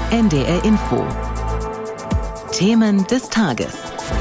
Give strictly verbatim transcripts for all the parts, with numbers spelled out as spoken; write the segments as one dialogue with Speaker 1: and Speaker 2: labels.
Speaker 1: N D R Info. Themen des Tages.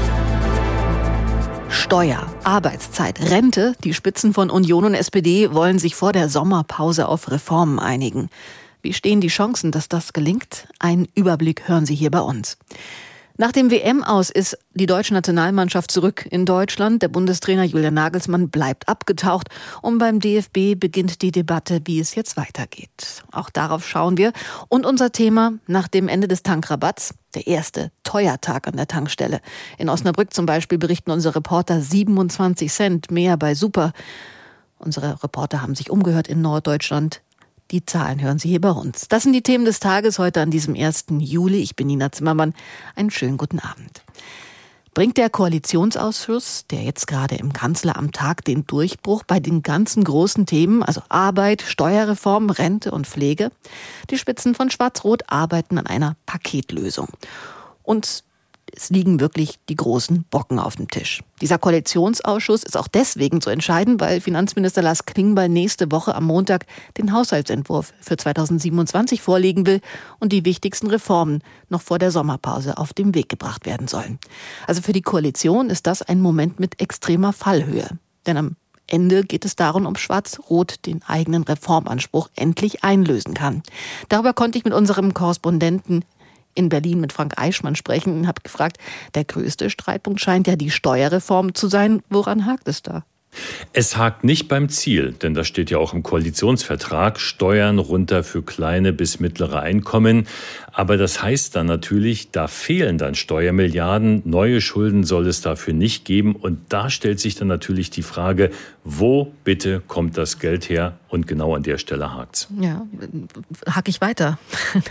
Speaker 1: Steuer, Arbeitszeit, Rente. Die Spitzen von Union und S P D wollen sich vor der Sommerpause auf Reformen einigen. Wie stehen die Chancen, dass das gelingt? Einen Überblick hören Sie hier bei uns. Nach dem W M-Aus ist die deutsche Nationalmannschaft zurück in Deutschland. Der Bundestrainer Julian Nagelsmann bleibt abgetaucht. Und beim D F B beginnt die Debatte, wie es jetzt weitergeht. Auch darauf schauen wir. Und unser Thema nach dem Ende des Tankrabatts, der erste Teuertag an der Tankstelle. In Osnabrück zum Beispiel berichten unsere Reporter siebenundzwanzig Cent mehr bei Super. Unsere Reporter haben sich umgehört in Norddeutschland. Die Zahlen hören Sie hier bei uns. Das sind die Themen des Tages heute an diesem ersten Juli. Ich bin Nina Zimmermann. Einen schönen guten Abend. Bringt der Koalitionsausschuss, der jetzt gerade im Kanzleramt tagt, den Durchbruch bei den ganzen großen Themen, also Arbeit, Steuerreform, Rente und Pflege? Die Spitzen von Schwarz-Rot arbeiten an einer Paketlösung. Und es liegen wirklich die großen Brocken auf dem Tisch. Dieser Koalitionsausschuss ist auch deswegen so entscheidend, weil Finanzminister Lars Klingbeil nächste Woche am Montag den Haushaltsentwurf für zweitausendsiebenundzwanzig vorlegen will und die wichtigsten Reformen noch vor der Sommerpause auf den Weg gebracht werden sollen. Also für die Koalition ist das ein Moment mit extremer Fallhöhe. Denn am Ende geht es darum, ob Schwarz-Rot den eigenen Reformanspruch endlich einlösen kann. Darüber konnte ich mit unserem Korrespondenten in Berlin mit Frank Eichmann sprechen und habe gefragt, der größte Streitpunkt scheint ja die Steuerreform zu sein. Woran hakt es da?
Speaker 2: Es hakt nicht beim Ziel, denn das steht ja auch im Koalitionsvertrag, Steuern runter für kleine bis mittlere Einkommen. Aber das heißt dann natürlich, da fehlen dann Steuermilliarden, neue Schulden soll es dafür nicht geben. Und da stellt sich dann natürlich die Frage, wo bitte kommt das Geld her? Und genau an der Stelle hakt's.
Speaker 1: Ja, hack ich weiter.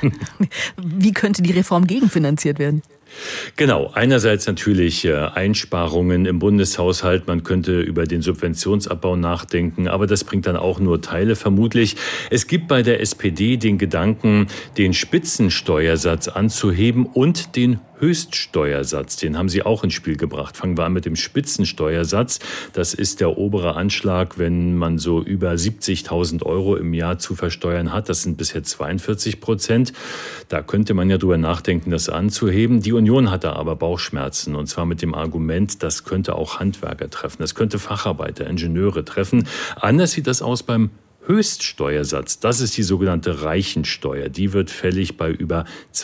Speaker 1: Wie könnte die Reform gegenfinanziert werden?
Speaker 2: Genau, einerseits natürlich äh, Einsparungen im Bundeshaushalt, man könnte über den Subventionsabbau nachdenken, aber das bringt dann auch nur Teile vermutlich. Es gibt bei der S P D den Gedanken, den Spitzensteuersatz anzuheben und den Höchststeuersatz, den haben sie auch ins Spiel gebracht. Fangen wir an mit dem Spitzensteuersatz. Das ist der obere Anschlag, wenn man so über siebzigtausend Euro im Jahr zu versteuern hat. Das sind bisher zweiundvierzig Prozent. Da könnte man ja drüber nachdenken, das anzuheben. Die Union hat da aber Bauchschmerzen. Und zwar mit dem Argument, das könnte auch Handwerker treffen. Das könnte Facharbeiter, Ingenieure treffen. Anders sieht das aus beim Höchststeuersatz, das ist die sogenannte Reichensteuer. Die wird fällig bei über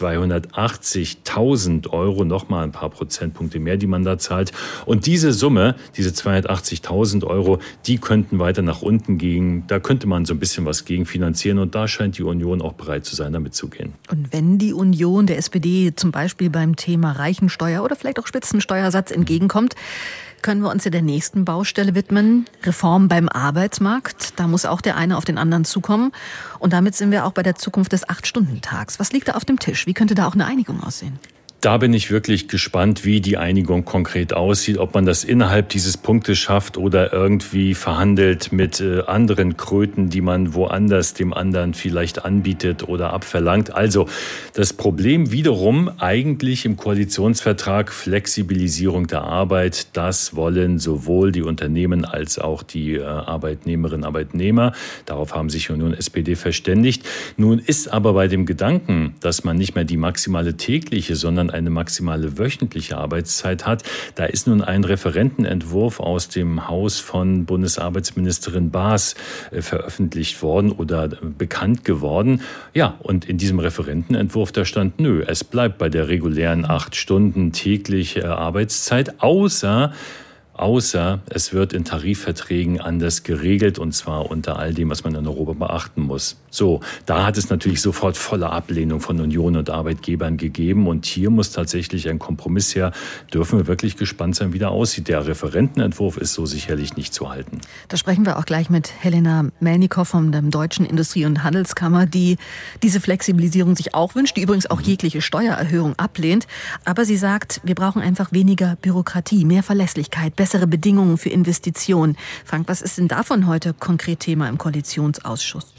Speaker 2: zweihundertachtzigtausend Euro, nochmal ein paar Prozentpunkte mehr, die man da zahlt. Und diese Summe, diese zweihundertachtzigtausend Euro, die könnten weiter nach unten gehen. Da könnte man so ein bisschen was gegenfinanzieren. Und da scheint die Union auch bereit zu sein, damit zu gehen.
Speaker 1: Und wenn die Union der S P D zum Beispiel beim Thema Reichensteuer oder vielleicht auch Spitzensteuersatz entgegenkommt, können wir uns ja der nächsten Baustelle widmen. Reform beim Arbeitsmarkt. Da muss auch der eine auf den anderen zukommen. Und damit sind wir auch bei der Zukunft des Acht-Stunden-Tags. Was liegt da auf dem Tisch? Wie könnte da auch eine Einigung aussehen?
Speaker 2: Da bin ich wirklich gespannt, wie die Einigung konkret aussieht, ob man das innerhalb dieses Punktes schafft oder irgendwie verhandelt mit äh, anderen Kröten, die man woanders dem anderen vielleicht anbietet oder abverlangt. Also das Problem wiederum eigentlich im Koalitionsvertrag Flexibilisierung der Arbeit. Das wollen sowohl die Unternehmen als auch die äh, Arbeitnehmerinnen und Arbeitnehmer. Darauf haben sich Union und S P D verständigt. Nun ist aber bei dem Gedanken, dass man nicht mehr die maximale tägliche, sondern eine maximale wöchentliche Arbeitszeit hat. Da ist nun ein Referentenentwurf aus dem Haus von Bundesarbeitsministerin Baas äh, veröffentlicht worden oder äh, bekannt geworden. Ja, und in diesem Referentenentwurf, da stand, nö, es bleibt bei der regulären acht Stunden täglich äh, Arbeitszeit, außer Außer es wird in Tarifverträgen anders geregelt, und zwar unter all dem, was man in Europa beachten muss. So, da hat es natürlich sofort volle Ablehnung von Union und Arbeitgebern gegeben. Und hier muss tatsächlich ein Kompromiss her. Dürfen wir wirklich gespannt sein, wie der aussieht. Der Referentenentwurf ist so sicherlich nicht zu halten.
Speaker 1: Da sprechen wir auch gleich mit Helena Melnikow von der Deutschen Industrie- und Handelskammer, die diese Flexibilisierung sich auch wünscht, die übrigens auch jegliche Steuererhöhung ablehnt. Aber sie sagt, wir brauchen einfach weniger Bürokratie, mehr Verlässlichkeit, bessere Bedingungen für Investitionen. Frank, was ist denn davon heute konkret Thema im Koalitionsausschuss?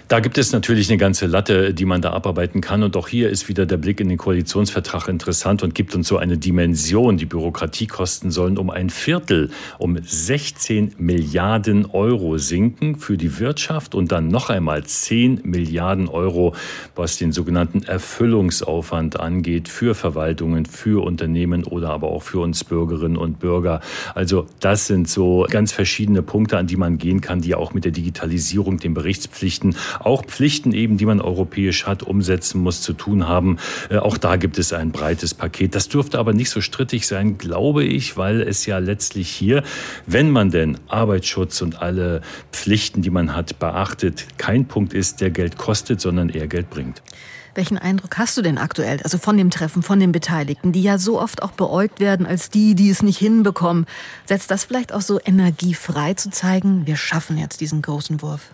Speaker 2: Da gibt es natürlich eine ganze Latte, die man da abarbeiten kann. Und auch hier ist wieder der Blick in den Koalitionsvertrag interessant und gibt uns so eine Dimension. Die Bürokratiekosten sollen um ein Viertel, um sechzehn Milliarden Euro sinken für die Wirtschaft und dann noch einmal zehn Milliarden Euro, was den sogenannten Erfüllungsaufwand angeht für Verwaltungen, für Unternehmen oder aber auch für uns Bürgerinnen und Bürger. Also das sind so ganz verschiedene Punkte, an die man gehen kann, die auch mit der Digitalisierung, den Berichtspflichten, auch Pflichten eben, die man europäisch hat, umsetzen muss, zu tun haben. Äh, auch da gibt es ein breites Paket. Das dürfte aber nicht so strittig sein, glaube ich, weil es ja letztlich hier, wenn man denn Arbeitsschutz und alle Pflichten, die man hat, beachtet, kein Punkt ist, der Geld kostet, sondern eher Geld bringt.
Speaker 1: Welchen Eindruck hast du denn aktuell, also von dem Treffen, von den Beteiligten, die ja so oft auch beäugt werden als die, die es nicht hinbekommen? Setzt das vielleicht auch so Energie frei zu zeigen, wir schaffen jetzt diesen großen Wurf?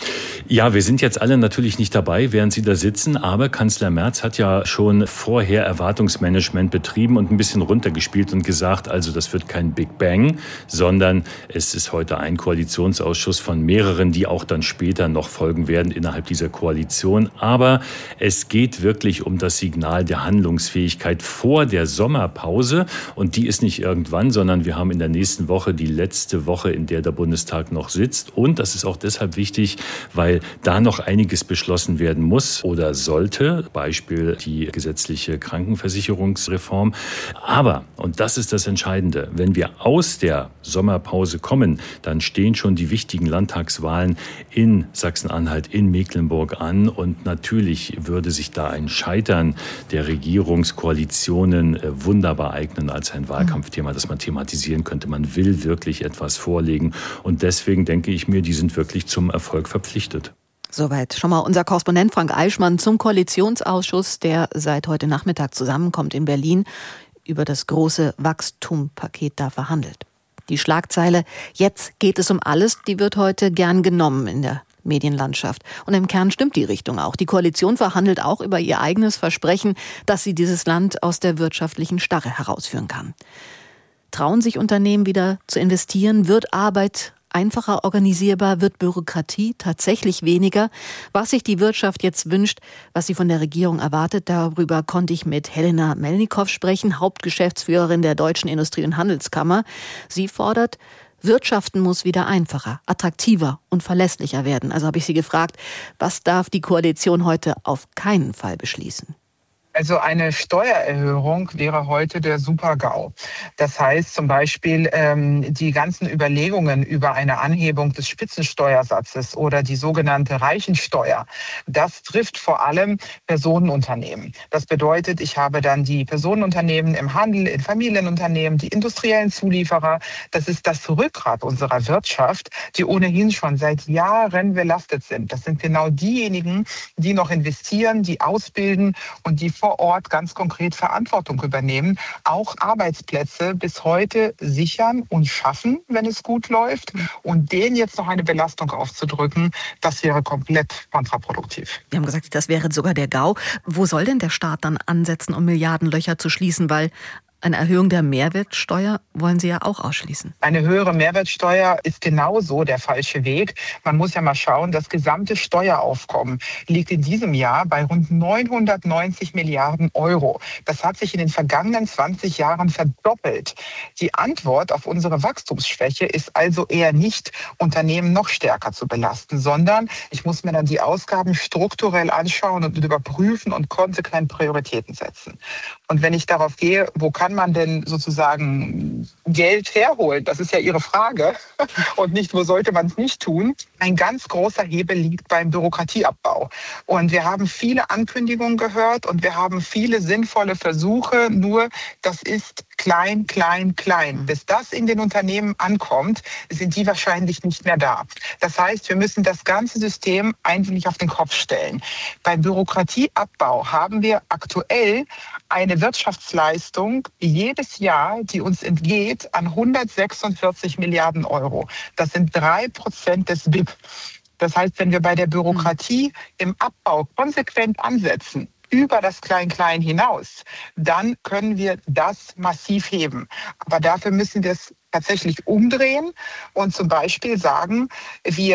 Speaker 2: Ja, wir sind jetzt alle natürlich nicht dabei, während Sie da sitzen, aber Kanzler Merz hat ja schon vorher Erwartungsmanagement betrieben und ein bisschen runtergespielt und gesagt, also das wird kein Big Bang, sondern es ist heute ein Koalitionsausschuss von mehreren, die auch dann später noch folgen werden innerhalb dieser Koalition. Aber es geht wirklich um das Signal der Handlungsfähigkeit vor der Sommerpause und die ist nicht irgendwann, sondern wir haben in der nächsten Woche die letzte Woche, in der der Bundestag noch sitzt und das ist auch deshalb wichtig, weil da noch einiges beschlossen werden muss oder sollte, Beispiel die gesetzliche Krankenversicherungsreform. Aber, und das ist das Entscheidende, wenn wir aus der Sommerpause kommen, dann stehen schon die wichtigen Landtagswahlen in Sachsen-Anhalt, in Mecklenburg an und natürlich würde sich da ein Scheitern der Regierungskoalitionen wunderbar eignen als ein Wahlkampfthema, das man thematisieren könnte. Man will wirklich etwas vorlegen und deswegen denke ich mir, die sind wirklich zum Erfolg verpflichtet.
Speaker 1: Soweit schon mal unser Korrespondent Frank Eichmann zum Koalitionsausschuss, der seit heute Nachmittag zusammenkommt in Berlin, über das große Wachstumpaket da verhandelt. Die Schlagzeile „Jetzt geht es um alles", die wird heute gern genommen in der Medienlandschaft. Und im Kern stimmt die Richtung auch. Die Koalition verhandelt auch über ihr eigenes Versprechen, dass sie dieses Land aus der wirtschaftlichen Starre herausführen kann. Trauen sich Unternehmen wieder zu investieren? Wird Arbeit einfacher organisierbar? Wird Bürokratie tatsächlich weniger? Was sich die Wirtschaft jetzt wünscht, was sie von der Regierung erwartet, darüber konnte ich mit Helena Melnikow sprechen, Hauptgeschäftsführerin der Deutschen Industrie- und Handelskammer. Sie fordert, Wirtschaften muss wieder einfacher, attraktiver und verlässlicher werden. Also habe ich sie gefragt, was darf die Koalition heute auf keinen Fall beschließen?
Speaker 3: Also eine Steuererhöhung wäre heute der Super-GAU. Das heißt zum Beispiel ähm, die ganzen Überlegungen über eine Anhebung des Spitzensteuersatzes oder die sogenannte Reichensteuer, das trifft vor allem Personenunternehmen. Das bedeutet, ich habe dann die Personenunternehmen im Handel, in Familienunternehmen, die industriellen Zulieferer. Das ist das Rückgrat unserer Wirtschaft, die ohnehin schon seit Jahren belastet sind. Das sind genau diejenigen, die noch investieren, die ausbilden und die vor Ort ganz konkret Verantwortung übernehmen, auch Arbeitsplätze bis heute sichern und schaffen, wenn es gut läuft. Und denen jetzt noch eine Belastung aufzudrücken, das wäre komplett kontraproduktiv.
Speaker 1: Wir haben gesagt, das wäre sogar der GAU. Wo soll denn der Staat dann ansetzen, um Milliardenlöcher zu schließen? Weil eine Erhöhung der Mehrwertsteuer wollen Sie ja auch ausschließen.
Speaker 3: Eine höhere Mehrwertsteuer ist genauso der falsche Weg. Man muss ja mal schauen, das gesamte Steueraufkommen liegt in diesem Jahr bei rund neunhundertneunzig Milliarden Euro. Das hat sich in den vergangenen zwanzig Jahren verdoppelt. Die Antwort auf unsere Wachstumsschwäche ist also eher nicht, Unternehmen noch stärker zu belasten, sondern ich muss mir dann die Ausgaben strukturell anschauen und überprüfen und konsequent Prioritäten setzen. Und wenn ich darauf gehe, wo kann man denn sozusagen Geld herholen? Das ist ja Ihre Frage. Und nicht, wo sollte man es nicht tun? Ein ganz großer Hebel liegt beim Bürokratieabbau. Und wir haben viele Ankündigungen gehört und wir haben viele sinnvolle Versuche. Nur das ist klein, klein, klein. Bis das in den Unternehmen ankommt, sind die wahrscheinlich nicht mehr da. Das heißt, wir müssen das ganze System eigentlich auf den Kopf stellen. Beim Bürokratieabbau haben wir aktuell eine Wirtschaftsleistung jedes Jahr, die uns entgeht, an hundertsechsundvierzig Milliarden Euro. Das sind drei Prozent des B I P. Das heißt, wenn wir bei der Bürokratie im Abbau konsequent ansetzen, über das Klein-Klein hinaus, dann können wir das massiv heben. Aber dafür müssen wir es tatsächlich umdrehen und zum Beispiel sagen, wir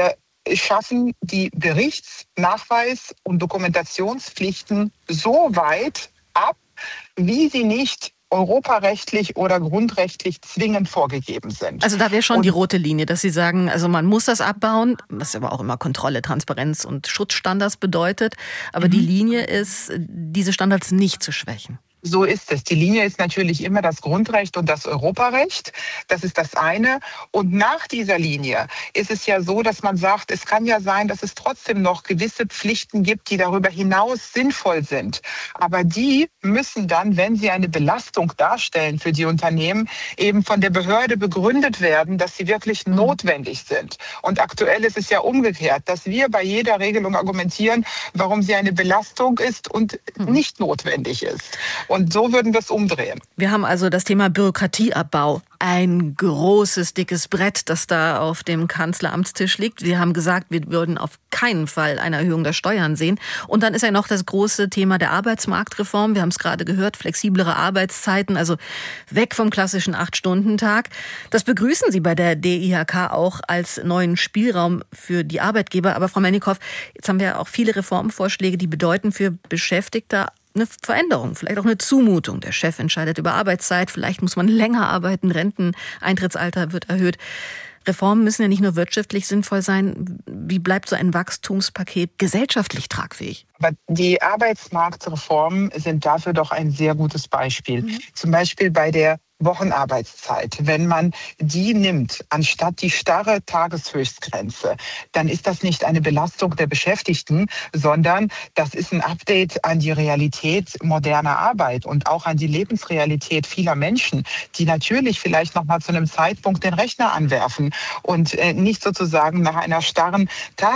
Speaker 3: schaffen die Berichts-, Nachweis- und Dokumentationspflichten so weit ab, wie sie nicht europarechtlich oder grundrechtlich zwingend vorgegeben sind.
Speaker 1: Also da wäre schon
Speaker 3: und
Speaker 1: die rote Linie, dass Sie sagen, also man muss das abbauen, was aber auch immer Kontrolle, Transparenz und Schutzstandards bedeutet. Aber mhm. die Linie ist, diese Standards nicht zu schwächen.
Speaker 3: So ist es. Die Linie ist natürlich immer das Grundrecht und das Europarecht. Das ist das eine. Und nach dieser Linie ist es ja so, dass man sagt, es kann ja sein, dass es trotzdem noch gewisse Pflichten gibt, die darüber hinaus sinnvoll sind. Aber die müssen dann, wenn sie eine Belastung darstellen für die Unternehmen, eben von der Behörde begründet werden, dass sie wirklich mhm. notwendig sind. Und aktuell ist es ja umgekehrt, dass wir bei jeder Regelung argumentieren, warum sie eine Belastung ist und mhm. nicht notwendig ist. Und so würden wir es umdrehen.
Speaker 1: Wir haben also das Thema Bürokratieabbau. Ein großes, dickes Brett, das da auf dem Kanzleramtstisch liegt. Wir haben gesagt, wir würden auf keinen Fall eine Erhöhung der Steuern sehen. Und dann ist ja noch das große Thema der Arbeitsmarktreform. Wir haben es gerade gehört, flexiblere Arbeitszeiten, also weg vom klassischen acht-Stunden-Tag. Das begrüßen Sie bei der D I H K auch als neuen Spielraum für die Arbeitgeber. Aber Frau Melnikow, jetzt haben wir auch viele Reformvorschläge, die bedeuten für Beschäftigte eine Veränderung, vielleicht auch eine Zumutung. Der Chef entscheidet über Arbeitszeit, vielleicht muss man länger arbeiten, Renteneintrittsalter wird erhöht. Reformen müssen ja nicht nur wirtschaftlich sinnvoll sein. Wie bleibt so ein Wachstumspaket gesellschaftlich tragfähig?
Speaker 3: Aber die Arbeitsmarktreformen sind dafür doch ein sehr gutes Beispiel. Mhm. Zum Beispiel bei der Wochenarbeitszeit. Wenn man die nimmt, anstatt die starre Tageshöchstgrenze, dann ist das nicht eine Belastung der Beschäftigten, sondern das ist ein Update an die Realität moderner Arbeit und auch an die Lebensrealität vieler Menschen, die natürlich vielleicht noch mal zu einem Zeitpunkt den Rechner anwerfen und nicht sozusagen nach einer starren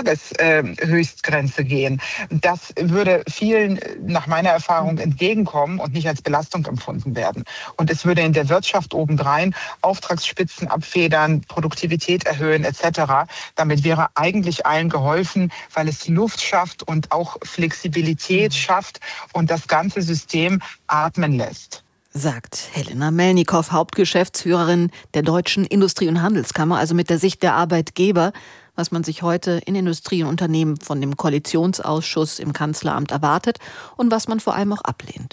Speaker 3: Tageshöchstgrenze gehen. Das würde vielen nach meiner Erfahrung entgegenkommen und nicht als Belastung empfunden werden. Und es würde in der Wirtschaft obendrein Auftragsspitzen abfedern, Produktivität erhöhen et cetera. Damit wäre eigentlich allen geholfen, weil es Luft schafft und auch Flexibilität schafft und das ganze System atmen lässt.
Speaker 1: Sagt Helena Melnikow, Hauptgeschäftsführerin der Deutschen Industrie- und Handelskammer, also mit der Sicht der Arbeitgeber, was man sich heute in Industrie und Unternehmen von dem Koalitionsausschuss im Kanzleramt erwartet und was man vor allem auch ablehnt.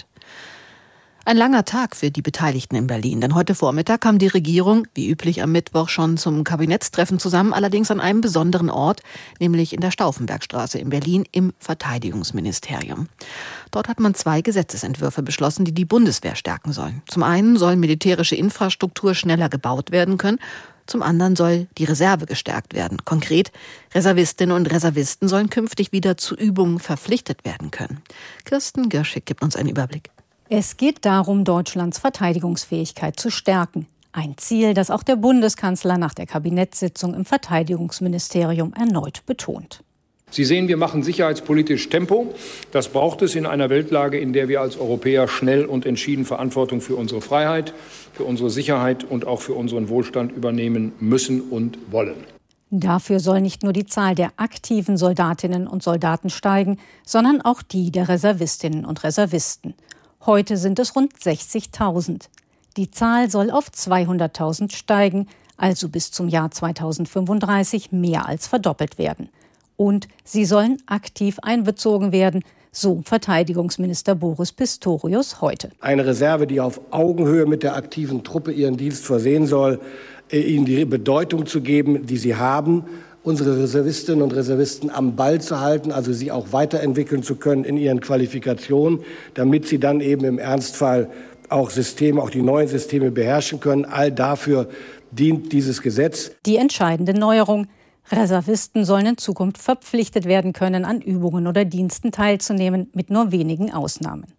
Speaker 1: Ein langer Tag für die Beteiligten in Berlin, denn heute Vormittag kam die Regierung, wie üblich am Mittwoch, schon zum Kabinettstreffen zusammen, allerdings an einem besonderen Ort, nämlich in der Stauffenbergstraße in Berlin im Verteidigungsministerium. Dort hat man zwei Gesetzesentwürfe beschlossen, die die Bundeswehr stärken sollen. Zum einen soll militärische Infrastruktur schneller gebaut werden können, zum anderen soll die Reserve gestärkt werden. Konkret, Reservistinnen und Reservisten sollen künftig wieder zu Übungen verpflichtet werden können. Kirsten Görschig gibt uns einen Überblick.
Speaker 4: Es geht darum, Deutschlands Verteidigungsfähigkeit zu stärken. Ein Ziel, das auch der Bundeskanzler nach der Kabinettssitzung im Verteidigungsministerium erneut betont.
Speaker 5: Sie sehen, wir machen sicherheitspolitisch Tempo. Das braucht es in einer Weltlage, in der wir als Europäer schnell und entschieden Verantwortung für unsere Freiheit, für unsere Sicherheit und auch für unseren Wohlstand übernehmen müssen und wollen.
Speaker 4: Dafür soll nicht nur die Zahl der aktiven Soldatinnen und Soldaten steigen, sondern auch die der Reservistinnen und Reservisten. Heute sind es rund sechzigtausend. Die Zahl soll auf zweihunderttausend steigen, also bis zum Jahr zweitausendfünfunddreißig mehr als verdoppelt werden. Und sie sollen aktiv einbezogen werden, so Verteidigungsminister Boris Pistorius heute.
Speaker 6: Eine Reserve, die auf Augenhöhe mit der aktiven Truppe ihren Dienst versehen soll, ihnen die Bedeutung zu geben, die sie haben, unsere Reservistinnen und Reservisten am Ball zu halten, also sie auch weiterentwickeln zu können in ihren Qualifikationen, damit sie dann eben im Ernstfall auch Systeme, auch die neuen Systeme beherrschen können. All dafür dient dieses Gesetz.
Speaker 4: Die entscheidende Neuerung: Reservisten sollen in Zukunft verpflichtet werden können, an Übungen oder Diensten teilzunehmen, mit nur wenigen Ausnahmen.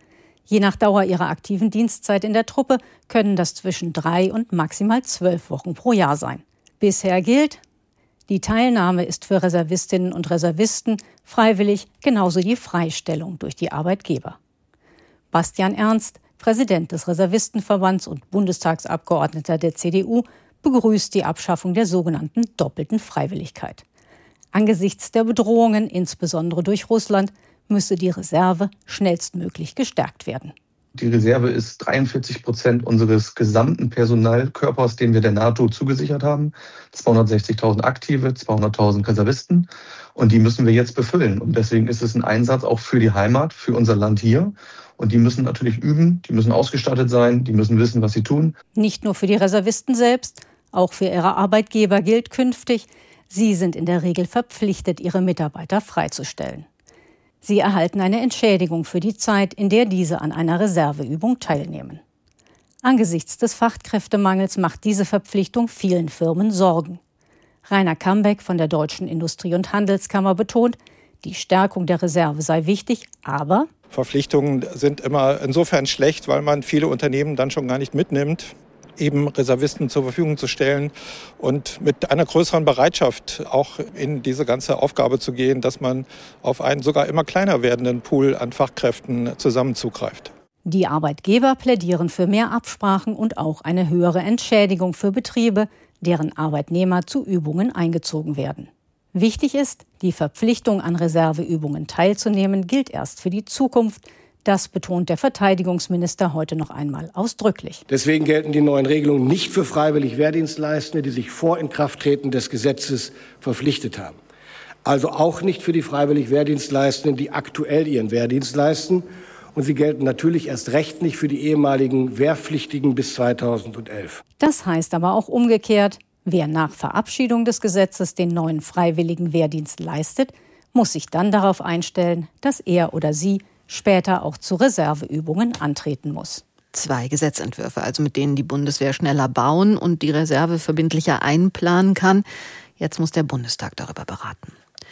Speaker 4: Je nach Dauer ihrer aktiven Dienstzeit in der Truppe können das zwischen drei und maximal zwölf Wochen pro Jahr sein. Bisher gilt: Die Teilnahme ist für Reservistinnen und Reservisten freiwillig, genauso die Freistellung durch die Arbeitgeber. Bastian Ernst, Präsident des Reservistenverbands und Bundestagsabgeordneter der C D U, begrüßt die Abschaffung der sogenannten doppelten Freiwilligkeit. Angesichts der Bedrohungen, insbesondere durch Russland, müsse die Reserve schnellstmöglich gestärkt werden.
Speaker 7: Die Reserve ist dreiundvierzig Prozent unseres gesamten Personalkörpers, den wir der NATO zugesichert haben. zweihundertsechzigtausend Aktive, zweihunderttausend Reservisten. Und die müssen wir jetzt befüllen. Und deswegen ist es ein Einsatz auch für die Heimat, für unser Land hier. Und die müssen natürlich üben, die müssen ausgestattet sein, die müssen wissen, was sie tun.
Speaker 4: Nicht nur für die Reservisten selbst, auch für ihre Arbeitgeber gilt künftig, sie sind in der Regel verpflichtet, ihre Mitarbeiter freizustellen. Sie erhalten eine Entschädigung für die Zeit, in der diese an einer Reserveübung teilnehmen. Angesichts des Fachkräftemangels macht diese Verpflichtung vielen Firmen Sorgen. Rainer Kambeck von der Deutschen Industrie- und Handelskammer betont, die Stärkung der Reserve sei wichtig, aber
Speaker 8: Verpflichtungen sind immer insofern schlecht, weil man viele Unternehmen dann schon gar nicht mitnimmt, eben Reservisten zur Verfügung zu stellen und mit einer größeren Bereitschaft auch in diese ganze Aufgabe zu gehen, dass man auf einen sogar immer kleiner werdenden Pool an Fachkräften zusammen zugreift.
Speaker 4: Die Arbeitgeber plädieren für mehr Absprachen und auch eine höhere Entschädigung für Betriebe, deren Arbeitnehmer zu Übungen eingezogen werden. Wichtig ist, die Verpflichtung, an Reserveübungen teilzunehmen, gilt erst für die Zukunft. Das betont der Verteidigungsminister heute noch einmal ausdrücklich.
Speaker 6: Deswegen gelten die neuen Regelungen nicht für freiwillig Wehrdienstleistende, die sich vor Inkrafttreten des Gesetzes verpflichtet haben. Also auch nicht für die freiwillig Wehrdienstleistenden, die aktuell ihren Wehrdienst leisten. Und sie gelten natürlich erst recht nicht für die ehemaligen Wehrpflichtigen bis zweitausendelf.
Speaker 4: Das heißt aber auch umgekehrt, wer nach Verabschiedung des Gesetzes den neuen freiwilligen Wehrdienst leistet, muss sich dann darauf einstellen, dass er oder sie später auch zu Reserveübungen antreten muss.
Speaker 1: Zwei Gesetzentwürfe, also mit denen die Bundeswehr schneller bauen und die Reserve verbindlicher einplanen kann. Jetzt muss der Bundestag darüber beraten.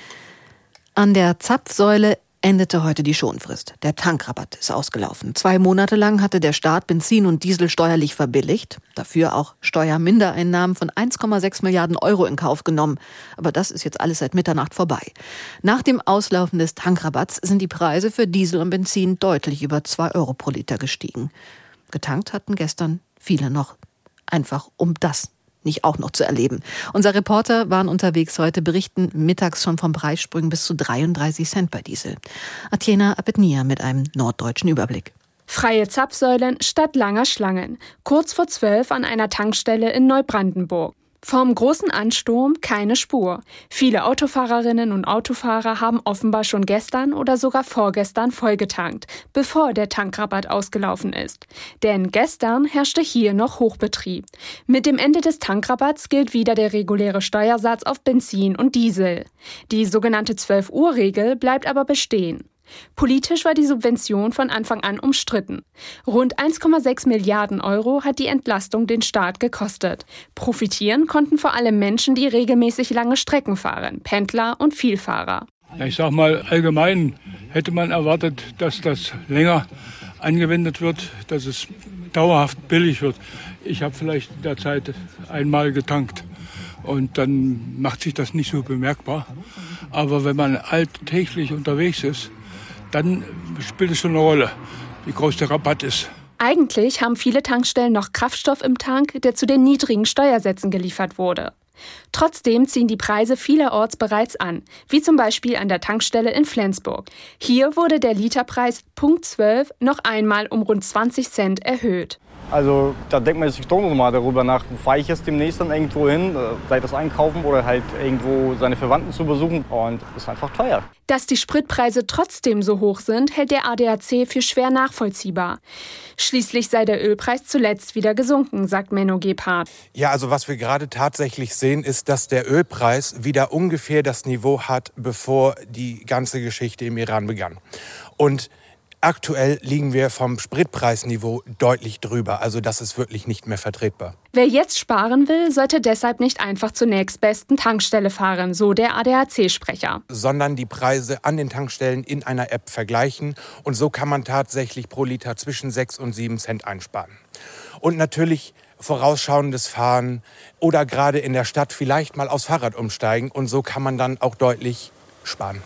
Speaker 1: An der Zapfsäule endete heute die Schonfrist. Der Tankrabatt ist ausgelaufen. Zwei Monate lang hatte der Staat Benzin und Diesel steuerlich verbilligt, dafür auch Steuermindereinnahmen von eins Komma sechs Milliarden Euro in Kauf genommen. Aber das ist jetzt alles seit Mitternacht vorbei. Nach dem Auslaufen des Tankrabatts sind die Preise für Diesel und Benzin deutlich über zwei Euro pro Liter gestiegen. Getankt hatten gestern viele noch, einfach um das nicht auch noch zu erleben. Unser Reporter waren unterwegs heute, berichten mittags schon von Preissprüngen bis zu dreiunddreißig Cent bei Diesel. Athena Abednia mit einem norddeutschen Überblick.
Speaker 9: Freie Zapfsäulen statt langer Schlangen. Kurz vor zwölf an einer Tankstelle in Neubrandenburg. Vom großen Ansturm keine Spur. Viele Autofahrerinnen und Autofahrer haben offenbar schon gestern oder sogar vorgestern vollgetankt, bevor der Tankrabatt ausgelaufen ist. Denn gestern herrschte hier noch Hochbetrieb. Mit dem Ende des Tankrabatts gilt wieder der reguläre Steuersatz auf Benzin und Diesel. Die sogenannte zwölf-Uhr-Regel bleibt aber bestehen. Politisch war die Subvention von Anfang an umstritten. Rund eins Komma sechs Milliarden Euro hat die Entlastung den Staat gekostet. Profitieren konnten vor allem Menschen, die regelmäßig lange Strecken fahren, Pendler und Vielfahrer.
Speaker 10: Ich sag mal, allgemein hätte man erwartet, dass das länger angewendet wird, dass es dauerhaft billig wird. Ich habe vielleicht in der Zeit einmal getankt und dann macht sich das nicht so bemerkbar. Aber wenn man alltäglich unterwegs ist, dann spielt es schon eine Rolle, wie groß der Rabatt ist.
Speaker 9: Eigentlich haben viele Tankstellen noch Kraftstoff im Tank, der zu den niedrigen Steuersätzen geliefert wurde. Trotzdem ziehen die Preise vielerorts bereits an, wie zum Beispiel an der Tankstelle in Flensburg. Hier wurde der Literpreis Punkt zwölf noch einmal um rund zwanzig Cent erhöht.
Speaker 11: Also da denkt man sich doch noch mal darüber nach, fahre ich jetzt demnächst dann irgendwo hin, sei das einkaufen oder halt irgendwo seine Verwandten zu besuchen, und ist einfach teuer.
Speaker 9: Dass die Spritpreise trotzdem so hoch sind, hält der A D A C für schwer nachvollziehbar. Schließlich sei der Ölpreis zuletzt wieder gesunken, sagt Menno Gebhardt.
Speaker 12: Ja, also was wir gerade tatsächlich sehen, ist, dass der Ölpreis wieder ungefähr das Niveau hat, bevor die ganze Geschichte im Iran begann. Und aktuell liegen wir vom Spritpreisniveau deutlich drüber. Also das ist wirklich nicht mehr vertretbar.
Speaker 9: Wer jetzt sparen will, sollte deshalb nicht einfach zur nächstbesten Tankstelle fahren, so der A D A C-Sprecher.
Speaker 12: Sondern die Preise an den Tankstellen in einer App vergleichen. Und so kann man tatsächlich pro Liter zwischen sechs und sieben Cent einsparen. Und natürlich vorausschauendes Fahren oder gerade in der Stadt vielleicht mal aufs Fahrrad umsteigen. Und so kann man dann auch deutlich sparen.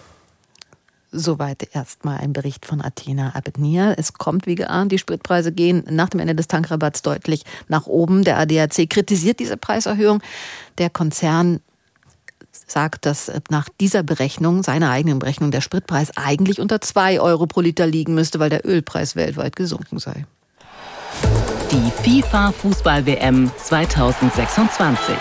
Speaker 1: Soweit erstmal ein Bericht von Athena Abednia. Es kommt wie geahnt, die Spritpreise gehen nach dem Ende des Tankrabatts deutlich nach oben. Der A D A C kritisiert diese Preiserhöhung. Der Konzern sagt, dass nach dieser Berechnung, seiner eigenen Berechnung, der Spritpreis eigentlich unter zwei Euro pro Liter liegen müsste, weil der Ölpreis weltweit gesunken sei.
Speaker 13: Die FIFA-Fußball-W M zweitausendsechsundzwanzig.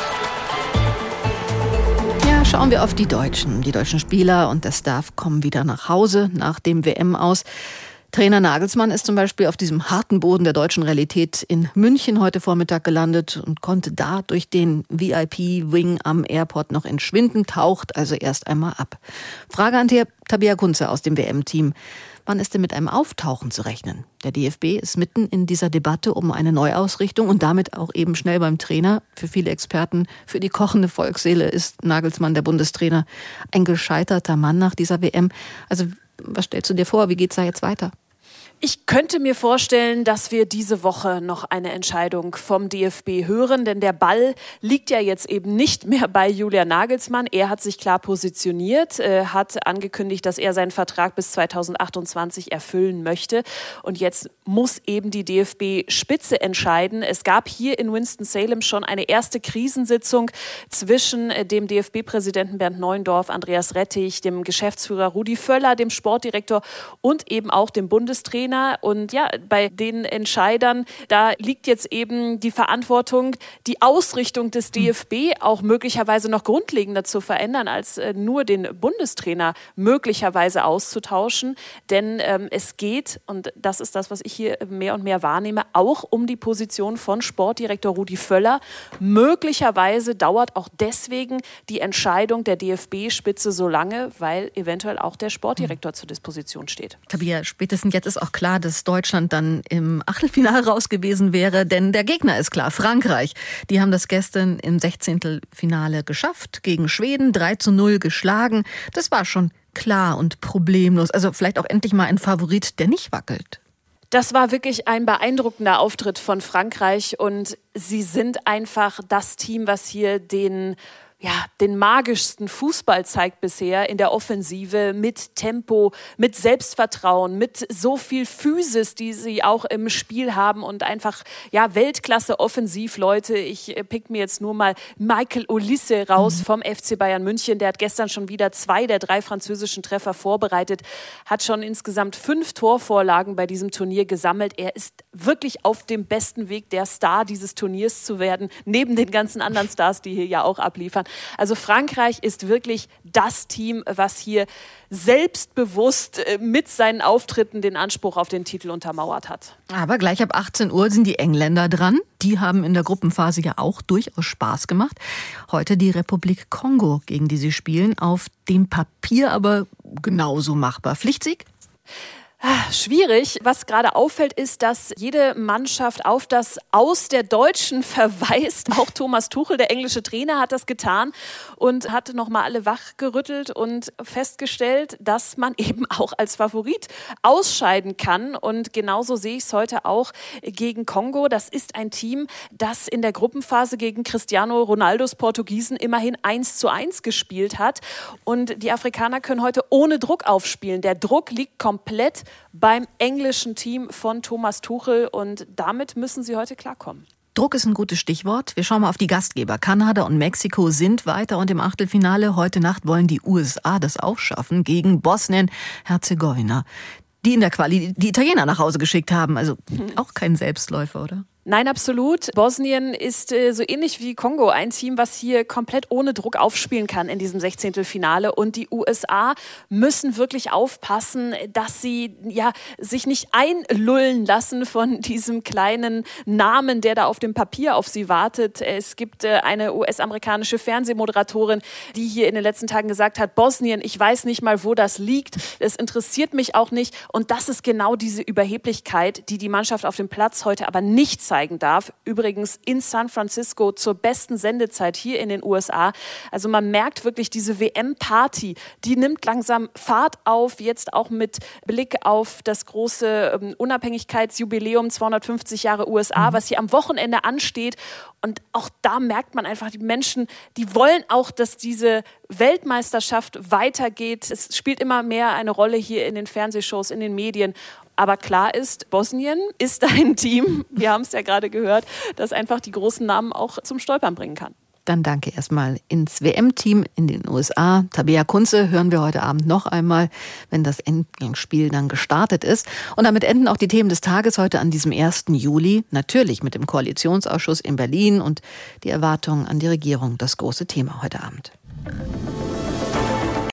Speaker 1: Ja, schauen wir auf die Deutschen. Die deutschen Spieler und der Staff kommen wieder nach Hause nach dem W M aus. Trainer Nagelsmann ist zum Beispiel auf diesem harten Boden der deutschen Realität in München heute Vormittag gelandet und konnte da durch den V I P-Wing am Airport noch entschwinden, taucht also erst einmal ab. Frage an Tabea Kunze aus dem W M-Team. Wann ist denn mit einem Auftauchen zu rechnen? Der D F B ist mitten in dieser Debatte um eine Neuausrichtung und damit auch eben schnell beim Trainer. Für viele Experten, für die kochende Volksseele ist Nagelsmann, der Bundestrainer, ein gescheiterter Mann nach dieser W M. Also was stellst du dir vor? Wie geht's da jetzt weiter?
Speaker 14: Ich könnte mir vorstellen, dass wir diese Woche noch eine Entscheidung vom D F B hören, denn der Ball liegt ja jetzt eben nicht mehr bei Julian Nagelsmann. Er hat sich klar positioniert, äh, hat angekündigt, dass er seinen Vertrag bis zweitausendachtundzwanzig erfüllen möchte. Und jetzt muss eben die D F B-Spitze entscheiden. Es gab hier in Winston-Salem schon eine erste Krisensitzung zwischen dem D F B-Präsidenten Bernd Neuendorf, Andreas Rettich, dem Geschäftsführer Rudi Völler, dem Sportdirektor und eben auch dem Bundestrainer. Und ja, bei den Entscheidern, da liegt jetzt eben die Verantwortung, die Ausrichtung des D F B auch möglicherweise noch grundlegender zu verändern, als äh, nur den Bundestrainer möglicherweise auszutauschen. Denn ähm, es geht, und das ist das, was ich hier mehr und mehr wahrnehme, auch um die Position von Sportdirektor Rudi Völler. Möglicherweise dauert auch deswegen die Entscheidung der D F B-Spitze so lange, weil eventuell auch der Sportdirektor mhm. zur Disposition steht.
Speaker 1: Tabea, spätestens jetzt ist auch klar, dass Deutschland dann im Achtelfinale raus gewesen wäre, denn der Gegner ist klar, Frankreich. Die haben das gestern im Sechzehntelfinale geschafft, gegen Schweden drei zu null geschlagen. Das war schon klar und problemlos. Also vielleicht auch endlich mal ein Favorit, der nicht wackelt.
Speaker 14: Das war wirklich ein beeindruckender Auftritt von Frankreich und sie sind einfach das Team, was hier den ja, den magischsten Fußball zeigt bisher in der Offensive mit Tempo, mit Selbstvertrauen, mit so viel Physis, die sie auch im Spiel haben und einfach ja Weltklasse-Offensivleute. Ich pick mir jetzt nur mal Michael Olise raus vom F C Bayern München. Der hat gestern schon wieder zwei der drei französischen Treffer vorbereitet, hat schon insgesamt fünf Torvorlagen bei diesem Turnier gesammelt. Er ist wirklich auf dem besten Weg, der Star dieses Turniers zu werden, neben den ganzen anderen Stars, die hier ja auch abliefern. Also Frankreich ist wirklich das Team, was hier selbstbewusst mit seinen Auftritten den Anspruch auf den Titel untermauert hat.
Speaker 1: Aber gleich ab achtzehn Uhr sind die Engländer dran. Die haben in der Gruppenphase ja auch durchaus Spaß gemacht. Heute die Republik Kongo, gegen die sie spielen. Auf dem Papier aber genauso machbar. Pflichtsieg?
Speaker 14: Schwierig. Was gerade auffällt, ist, dass jede Mannschaft auf das Aus der Deutschen verweist. Auch Thomas Tuchel, der englische Trainer, hat das getan und hat nochmal alle wachgerüttelt und festgestellt, dass man eben auch als Favorit ausscheiden kann. Und genauso sehe ich es heute auch gegen Kongo. Das ist ein Team, das in der Gruppenphase gegen Cristiano Ronaldos Portugiesen immerhin eins zu eins gespielt hat. Und die Afrikaner können heute ohne Druck aufspielen. Der Druck liegt komplett beim englischen Team von Thomas Tuchel und damit müssen sie heute klarkommen.
Speaker 1: Druck ist ein gutes Stichwort. Wir schauen mal auf die Gastgeber. Kanada und Mexiko sind weiter und im Achtelfinale. Heute Nacht wollen die U S A das auch schaffen gegen Bosnien-Herzegowina, die in der Quali die Italiener nach Hause geschickt haben. Also auch kein Selbstläufer, oder?
Speaker 14: Nein, absolut. Bosnien ist äh, so ähnlich wie Kongo ein Team, was hier komplett ohne Druck aufspielen kann in diesem Sechzehntelfinale. Und die U S A müssen wirklich aufpassen, dass sie ja sich nicht einlullen lassen von diesem kleinen Namen, der da auf dem Papier auf sie wartet. Es gibt äh, eine U S-amerikanische Fernsehmoderatorin, die hier in den letzten Tagen gesagt hat, Bosnien, ich weiß nicht mal, wo das liegt. Es interessiert mich auch nicht. Und das ist genau diese Überheblichkeit, die die Mannschaft auf dem Platz heute aber nicht zeigt. zeigen darf. Übrigens in San Francisco zur besten Sendezeit hier in den U S A. Also man merkt wirklich diese W M-Party, die nimmt langsam Fahrt auf, jetzt auch mit Blick auf das große ähm, Unabhängigkeitsjubiläum, zweihundertfünfzig Jahre U S A, was hier am Wochenende ansteht. Und auch da merkt man einfach, die Menschen, die wollen auch, dass diese Weltmeisterschaft weitergeht. Es spielt immer mehr eine Rolle hier in den Fernsehshows, in den Medien. Aber klar ist, Bosnien ist ein Team, wir haben es ja gerade gehört, das einfach die großen Namen auch zum Stolpern bringen kann.
Speaker 1: Dann danke erstmal ins W M-Team in den U S A. Tabea Kunze hören wir heute Abend noch einmal, wenn das Endspiel dann gestartet ist. Und damit enden auch die Themen des Tages heute an diesem ersten Juli. Natürlich mit dem Koalitionsausschuss in Berlin und die Erwartungen an die Regierung, das große Thema heute Abend.